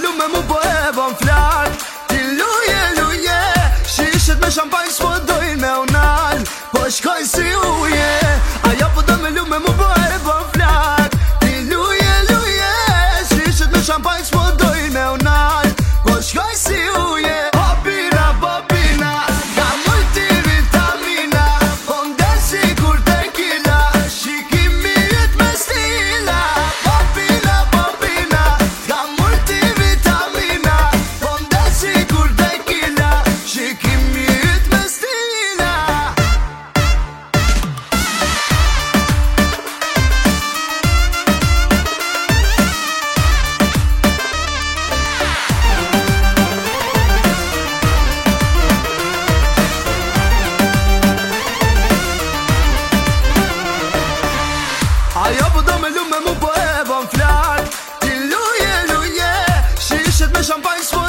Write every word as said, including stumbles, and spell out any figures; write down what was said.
lume mu po e bën flak. Ti luje, luje, shishet me shampanj s'po dojnë me unal, po shkoj si uje. Ajo po do me lume mu po e bën flak. Ti luje, luje, shishet me shampanj s'po dojnë me unal, po shkoj si uje. Popina, popina, ka multivitamina, po ndel si kur tequila, shikimi jet me stila. Popina, popina, ka multivitamina, po ndel si kur tequila, shikimi jet me stila. Ajo po do me lume mu po e bën flak. Ti luje, luje, shishet me shampanj s'po